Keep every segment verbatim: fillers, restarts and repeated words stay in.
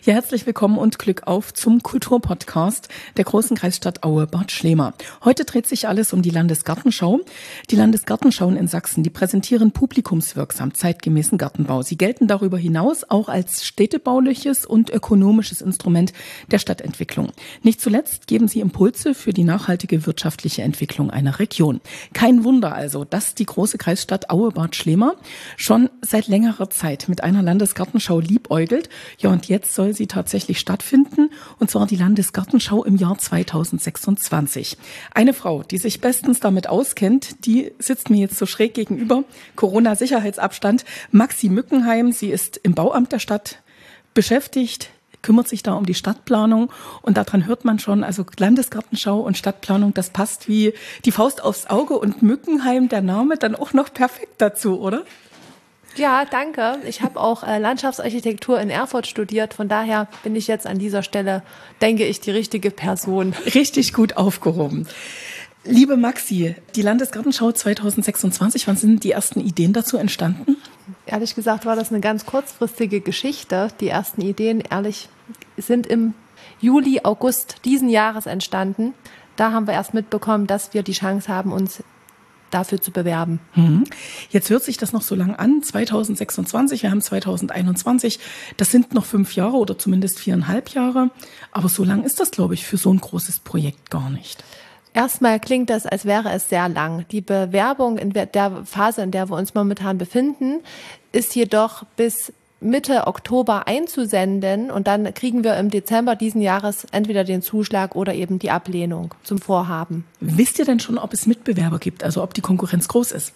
Ja, herzlich willkommen und Glück auf zum Kulturpodcast der großen Kreisstadt Aue-Bad Schlema. Heute dreht sich alles um die Landesgartenschau. Die Landesgartenschauen in Sachsen, die präsentieren publikumswirksam zeitgemäßen Gartenbau. Sie gelten darüber hinaus auch als städtebauliches und ökonomisches Instrument der Stadtentwicklung. Nicht zuletzt geben sie Impulse für die nachhaltige wirtschaftliche Entwicklung einer Region. Kein Wunder also, dass die große Kreisstadt Aue-Bad Schlema schon seit längerer Zeit mit einer Landesgartenschau liebäugelt. Ja, und jetzt soll sie tatsächlich stattfinden, und zwar die Landesgartenschau im Jahr zweitausendsechsundzwanzig. Eine Frau, die sich bestens damit auskennt, die sitzt mir jetzt so schräg gegenüber. Corona-Sicherheitsabstand. Maxi Mückenheim, sie ist im Bauamt der Stadt beschäftigt, kümmert sich da um die Stadtplanung, und daran hört man schon, also Landesgartenschau und Stadtplanung, das passt wie die Faust aufs Auge, und Mückenheim, der Name, dann auch noch perfekt dazu, oder? Ja, danke. Ich habe auch äh, Landschaftsarchitektur in Erfurt studiert. Von daher bin ich jetzt an dieser Stelle, denke ich, die richtige Person. Richtig gut aufgehoben. Liebe Maxi, die Landesgartenschau zweitausendsechsundzwanzig, wann sind die ersten Ideen dazu entstanden? Ehrlich gesagt war das eine ganz kurzfristige Geschichte. Die ersten Ideen, ehrlich, sind im Juli, August diesen Jahres entstanden. Da haben wir erst mitbekommen, dass wir die Chance haben, uns dafür zu bewerben. Jetzt hört sich das noch so lang an, zweitausendsechsundzwanzig, wir haben zweitausendeinundzwanzig, das sind noch fünf Jahre oder zumindest viereinhalb Jahre, aber so lang ist das, glaube ich, für so ein großes Projekt gar nicht. Erstmal klingt das, als wäre es sehr lang. Die Bewerbung in der Phase, in der wir uns momentan befinden, ist jedoch bis Mitte Oktober einzusenden, und dann kriegen wir im Dezember diesen Jahres entweder den Zuschlag oder eben die Ablehnung zum Vorhaben. Wisst ihr denn schon, ob es Mitbewerber gibt, also ob die Konkurrenz groß ist?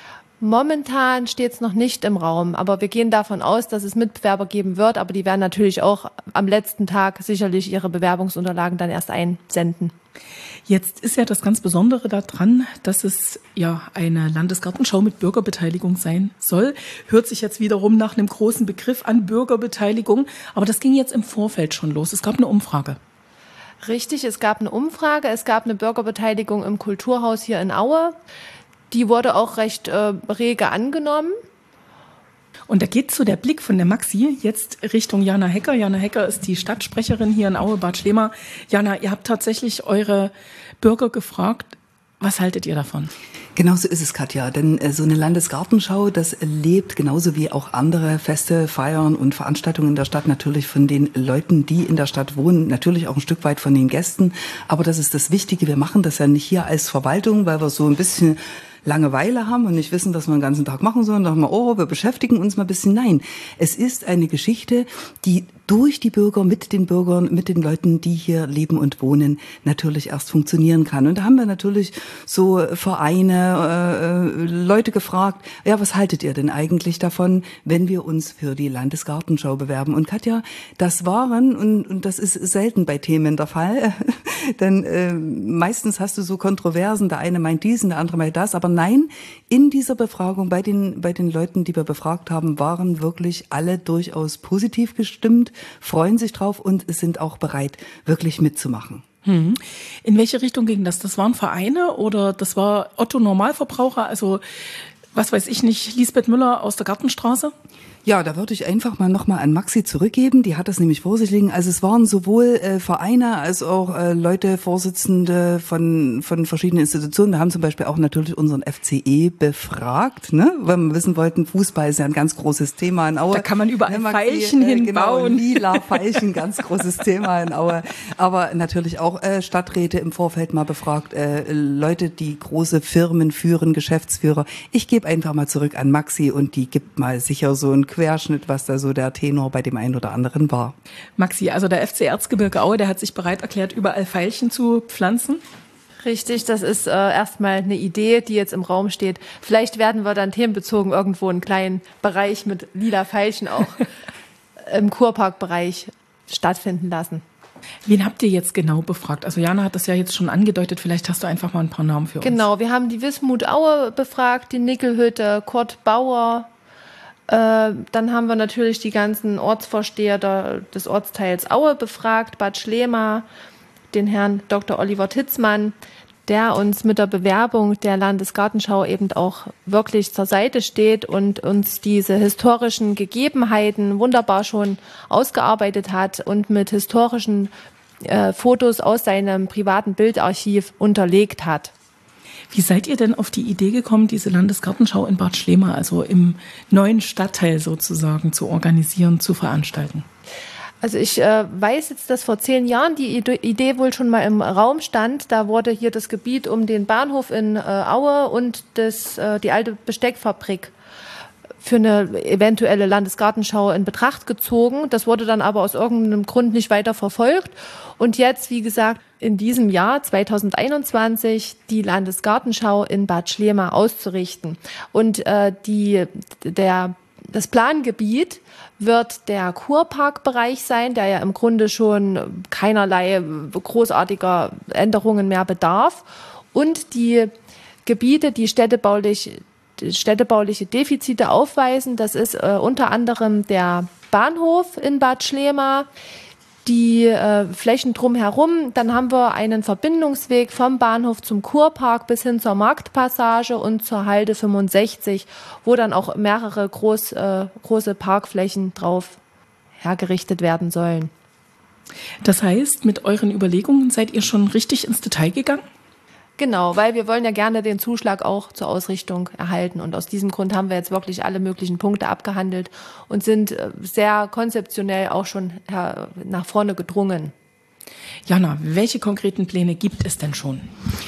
Momentan steht es noch nicht im Raum, aber wir gehen davon aus, dass es Mitbewerber geben wird, aber die werden natürlich auch am letzten Tag sicherlich ihre Bewerbungsunterlagen dann erst einsenden. Jetzt ist ja das ganz Besondere daran, dass es ja eine Landesgartenschau mit Bürgerbeteiligung sein soll. Hört sich jetzt wiederum nach einem großen Begriff an, Bürgerbeteiligung, aber das ging jetzt im Vorfeld schon los. Es gab eine Umfrage. Richtig, es gab eine Umfrage, es gab eine Bürgerbeteiligung im Kulturhaus hier in Aue. Die wurde auch recht äh, rege angenommen. Und da geht so der Blick von der Maxi jetzt Richtung Jana Hecker. Jana Hecker ist die Stadtsprecherin hier in Aue-Bad Schlema. Jana, ihr habt tatsächlich eure Bürger gefragt. Was haltet ihr davon? Genau so ist es, Katja. Denn äh, so eine Landesgartenschau, das lebt genauso wie auch andere Feste, Feiern und Veranstaltungen in der Stadt natürlich von den Leuten, die in der Stadt wohnen, natürlich auch ein Stück weit von den Gästen. Aber das ist das Wichtige. Wir machen das ja nicht hier als Verwaltung, weil wir so ein bisschen Langeweile haben und nicht wissen, was wir den ganzen Tag machen sollen. Da haben wir, oh, wir beschäftigen uns mal ein bisschen. Nein, es ist eine Geschichte, die durch die Bürger, mit den Bürgern, mit den Leuten, die hier leben und wohnen, natürlich erst funktionieren kann. Und da haben wir natürlich so Vereine, äh, Leute gefragt, ja, was haltet ihr denn eigentlich davon, wenn wir uns für die Landesgartenschau bewerben? Und Katja, das waren, und, und das ist selten bei Themen der Fall, denn äh, meistens hast du so Kontroversen, der eine meint dies und der andere meint das, aber nein, in dieser Befragung bei den, bei den Leuten, die wir befragt haben, waren wirklich alle durchaus positiv gestimmt, freuen sich drauf und sind auch bereit, wirklich mitzumachen. Hm. In welche Richtung ging das? Das waren Vereine oder das war Otto Normalverbraucher, also was weiß ich nicht, Lisbeth Müller aus der Gartenstraße? Ja, da würde ich einfach mal nochmal an Maxi zurückgeben. Die hat das nämlich vor sich liegen. Also es waren sowohl äh, Vereine als auch äh, Leute, Vorsitzende von von verschiedenen Institutionen. Wir haben zum Beispiel auch natürlich unseren F C E befragt, ne? Weil wir wissen wollten, Fußball ist ja ein ganz großes Thema in Aue. Da kann man überall ne, Pfeilchen äh, hinbauen. Genau, lila Pfeilchen, ganz großes Thema in Aue. Aber natürlich auch äh, Stadträte im Vorfeld mal befragt, äh, Leute, die große Firmen führen, Geschäftsführer. Ich gebe einfach mal zurück an Maxi und die gibt mal sicher so ein Querschnitt, was da so der Tenor bei dem einen oder anderen war. Maxi, also der F C Erzgebirge Aue, der hat sich bereit erklärt, überall Veilchen zu pflanzen. Richtig, das ist äh, erstmal eine Idee, die jetzt im Raum steht. Vielleicht werden wir dann themenbezogen irgendwo einen kleinen Bereich mit lila Veilchen auch im Kurparkbereich stattfinden lassen. Wen habt ihr jetzt genau befragt? Also Jana hat das ja jetzt schon angedeutet, vielleicht hast du einfach mal ein paar Namen für uns. Genau, wir haben die Wismut Aue befragt, die Nickelhütte, Kurt Bauer. Äh, dann haben wir natürlich die ganzen Ortsvorsteher der, des Ortsteils Aue befragt, Bad Schlema, den Herrn Doktor Oliver Titzmann. der uns mit der Bewerbung der Landesgartenschau eben auch wirklich zur Seite steht und uns diese historischen Gegebenheiten wunderbar schon ausgearbeitet hat und mit historischen äh, Fotos aus seinem privaten Bildarchiv unterlegt hat. Wie seid ihr denn auf die Idee gekommen, diese Landesgartenschau in Bad Schlema, also im neuen Stadtteil sozusagen, zu organisieren, zu veranstalten? Also ich äh, weiß jetzt, dass vor zehn Jahren die Idee wohl schon mal im Raum stand. Da wurde hier das Gebiet um den Bahnhof in äh, Aue und das, äh, die alte Besteckfabrik für eine eventuelle Landesgartenschau in Betracht gezogen. Das wurde dann aber aus irgendeinem Grund nicht weiter verfolgt. Und jetzt, wie gesagt, in diesem Jahr zweitausendeinundzwanzig die Landesgartenschau in Bad Schlema auszurichten. Und äh, die, der, das Plangebiet wird der Kurparkbereich sein, der ja im Grunde schon keinerlei großartiger Änderungen mehr bedarf. Und die Gebiete, die städtebaulich städtebauliche Defizite aufweisen. Das ist äh, unter anderem der Bahnhof in Bad Schlema, die äh, Flächen drumherum. Dann haben wir einen Verbindungsweg vom Bahnhof zum Kurpark bis hin zur Marktpassage und zur Halde fünfundsechzig, wo dann auch mehrere groß, äh, große Parkflächen drauf hergerichtet werden sollen. Das heißt, mit euren Überlegungen seid ihr schon richtig ins Detail gegangen? Genau, weil wir wollen ja gerne den Zuschlag auch zur Ausrichtung erhalten. Und aus diesem Grund haben wir jetzt wirklich alle möglichen Punkte abgehandelt und sind sehr konzeptionell auch schon nach vorne gedrungen. Jana, welche konkreten Pläne gibt es denn schon?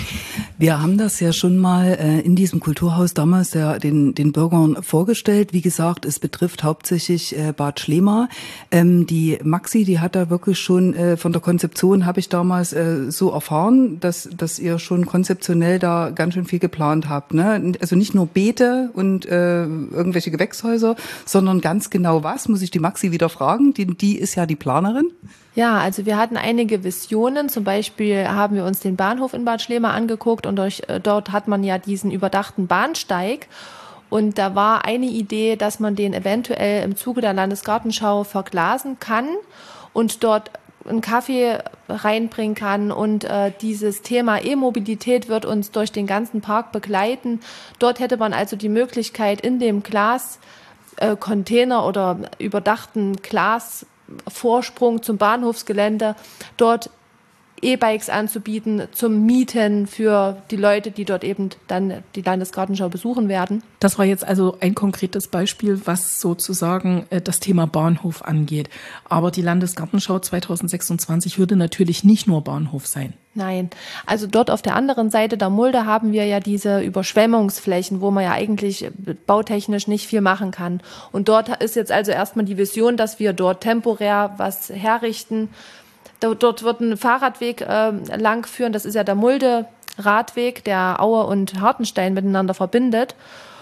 Wir haben das ja schon mal äh, in diesem Kulturhaus damals der, den, den Bürgern vorgestellt. Wie gesagt, es betrifft hauptsächlich äh, Bad Schlema. Ähm, die Maxi, die hat da wirklich schon äh, von der Konzeption, habe ich damals äh, so erfahren, dass, dass ihr schon konzeptionell da ganz schön viel geplant habt. Ne? Also nicht nur Beete und äh, irgendwelche Gewächshäuser, sondern ganz genau was, muss ich die Maxi wieder fragen. Die, die ist ja die Planerin. Ja, also wir hatten einige Visionen. Zum Beispiel haben wir uns den Bahnhof in Bad Schlema angeguckt und durch, äh, dort hat man ja diesen überdachten Bahnsteig. Und da war eine Idee, dass man den eventuell im Zuge der Landesgartenschau verglasen kann und dort einen Kaffee reinbringen kann. Und äh, dieses Thema E-Mobilität wird uns durch den ganzen Park begleiten. Dort hätte man also die Möglichkeit, in dem Glascontainer äh, oder überdachten Glas Vorsprung zum Bahnhofsgelände, dort E-Bikes anzubieten zum Mieten für die Leute, die dort eben dann die Landesgartenschau besuchen werden. Das war jetzt also ein konkretes Beispiel, was sozusagen das Thema Bahnhof angeht. Aber die Landesgartenschau zweitausendsechsundzwanzig würde natürlich nicht nur Bahnhof sein. Nein, also dort auf der anderen Seite der Mulde haben wir ja diese Überschwemmungsflächen, wo man ja eigentlich bautechnisch nicht viel machen kann. Und dort ist jetzt also erstmal die Vision, dass wir dort temporär was herrichten. Dort wird ein Fahrradweg äh, lang führen. Das ist ja der Mulde-Radweg, der Aue und Hartenstein miteinander verbindet.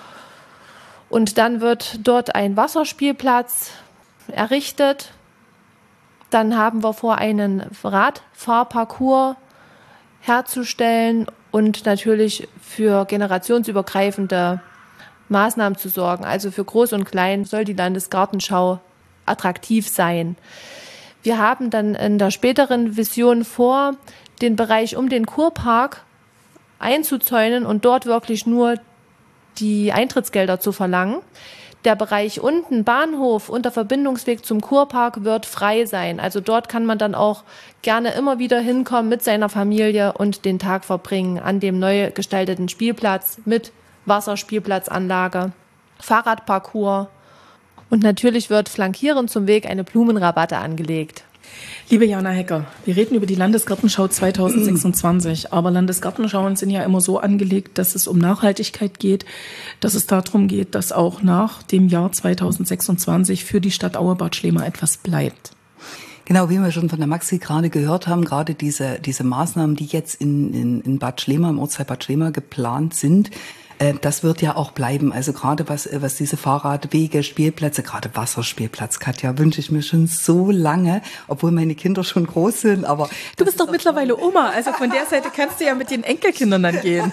Und dann wird dort ein Wasserspielplatz errichtet. Dann haben wir vor, einen Radfahrparcours herzustellen und natürlich für generationsübergreifende Maßnahmen zu sorgen. Also für Groß und Klein soll die Landesgartenschau attraktiv sein. Wir haben dann in der späteren Vision vor, den Bereich um den Kurpark einzuzäunen und dort wirklich nur die Eintrittsgelder zu verlangen. Der Bereich unten, Bahnhof und der Verbindungsweg zum Kurpark wird frei sein. Also dort kann man dann auch gerne immer wieder hinkommen mit seiner Familie und den Tag verbringen an dem neu gestalteten Spielplatz mit Wasserspielplatzanlage, Fahrradparcours. Und natürlich wird flankierend zum Weg eine Blumenrabatte angelegt. Liebe Jana Hecker, wir reden über die Landesgartenschau zweitausendsechsundzwanzig, aber Landesgartenschauen sind ja immer so angelegt, dass es um Nachhaltigkeit geht, dass es darum geht, dass auch nach dem Jahr zweitausendsechsundzwanzig für die Stadt Aue-Bad Schlema etwas bleibt. Genau, wie wir schon von der Maxi gerade gehört haben, gerade diese diese Maßnahmen, die jetzt in, in, in Bad Schlema, im Ortsteil Bad Schlema geplant sind, Äh, das wird ja auch bleiben. Also gerade was, was diese Fahrradwege, Spielplätze, gerade Wasserspielplatz, Katja, wünsche ich mir schon so lange, obwohl meine Kinder schon groß sind. Aber du bist doch mittlerweile toll. Oma, also von der Seite kannst du ja mit den Enkelkindern dann gehen.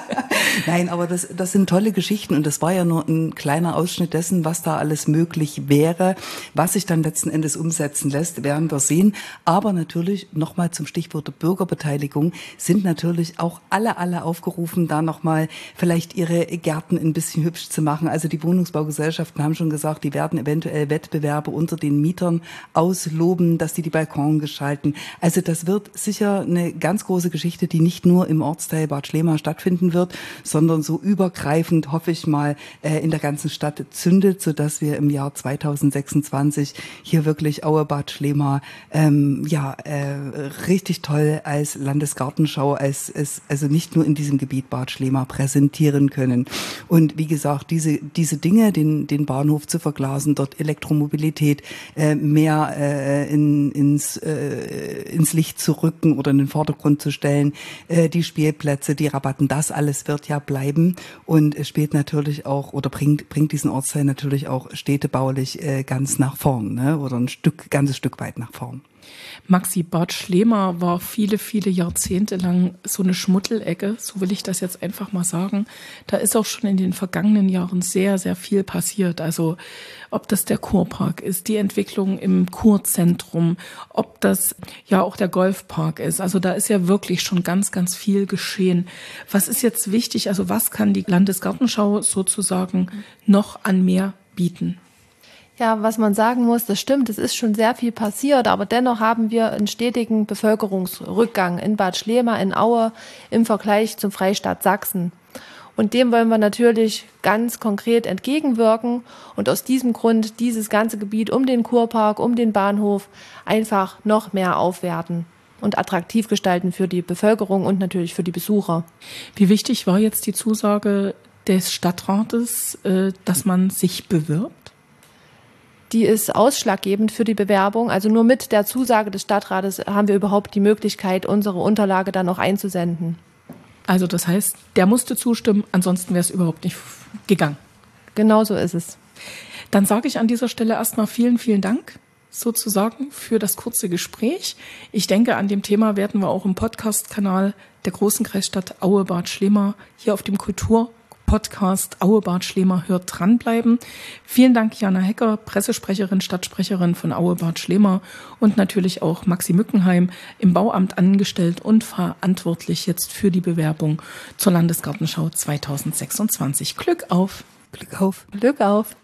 Nein, aber das, das sind tolle Geschichten und das war ja nur ein kleiner Ausschnitt dessen, was da alles möglich wäre. Was sich dann letzten Endes umsetzen lässt, werden wir sehen. Aber natürlich, nochmal zum Stichwort der Bürgerbeteiligung, sind natürlich auch alle, alle aufgerufen, da nochmal vielleicht ihre Gärten ein bisschen hübsch zu machen. Also die Wohnungsbaugesellschaften haben schon gesagt, die werden eventuell Wettbewerbe unter den Mietern ausloben, dass die die Balkon gestalten. Also das wird sicher eine ganz große Geschichte, die nicht nur im Ortsteil Bad Schlema stattfinden wird, sondern so übergreifend, hoffe ich mal, in der ganzen Stadt zündet, sodass wir im Jahr zweitausendsechsundzwanzig hier wirklich Aue Bad Schlema ähm, ja äh, richtig toll als Landesgartenschau, als, als also nicht nur in diesem Gebiet Bad Schlema präsentieren können. Und wie gesagt, diese diese Dinge, den den Bahnhof zu verglasen, dort Elektromobilität äh, mehr äh, in, ins äh, ins Licht zu rücken oder in den Vordergrund zu stellen, äh, die Spielplätze, die Rabatten, das alles wird ja bleiben und es spielt natürlich auch oder bringt bringt diesen Ortsteil natürlich auch städtebaulich äh, ganz nach vorn, ne? Oder ein Stück ganzes Stück weit nach vorn. Maxi, Bad Schlema war viele, viele Jahrzehnte lang so eine Schmuddelecke, so will ich das jetzt einfach mal sagen. Da ist auch schon in den vergangenen Jahren sehr, sehr viel passiert. Also ob das der Kurpark ist, die Entwicklung im Kurzentrum, ob das ja auch der Golfpark ist. Also da ist ja wirklich schon ganz, ganz viel geschehen. Was ist jetzt wichtig? Also was kann die Landesgartenschau sozusagen noch an mehr bieten? Ja, was man sagen muss, das stimmt, es ist schon sehr viel passiert, aber dennoch haben wir einen stetigen Bevölkerungsrückgang in Bad Schlema, in Aue im Vergleich zum Freistaat Sachsen. Und dem wollen wir natürlich ganz konkret entgegenwirken und aus diesem Grund dieses ganze Gebiet um den Kurpark, um den Bahnhof einfach noch mehr aufwerten und attraktiv gestalten für die Bevölkerung und natürlich für die Besucher. Wie wichtig war jetzt die Zusage des Stadtrates, dass man sich bewirbt? Die ist ausschlaggebend für die Bewerbung. Also nur mit der Zusage des Stadtrates haben wir überhaupt die Möglichkeit, unsere Unterlage dann auch einzusenden. Also das heißt, der musste zustimmen, ansonsten wäre es überhaupt nicht gegangen. Genau so ist es. Dann sage ich an dieser Stelle erstmal vielen, vielen Dank sozusagen für das kurze Gespräch. Ich denke, an dem Thema werden wir auch im Podcast-Kanal der großen Kreisstadt Aue Bad Schlema hier auf dem Kultur Podcast Aue Bad Schlema hört dranbleiben. Vielen Dank Jana Hecker, Pressesprecherin, Stadtsprecherin von Aue Bad Schlema und natürlich auch Maxi Mückenheim, im Bauamt angestellt und verantwortlich jetzt für die Bewerbung zur Landesgartenschau zweitausendsechsundzwanzig. Glück auf! Glück auf! Glück auf!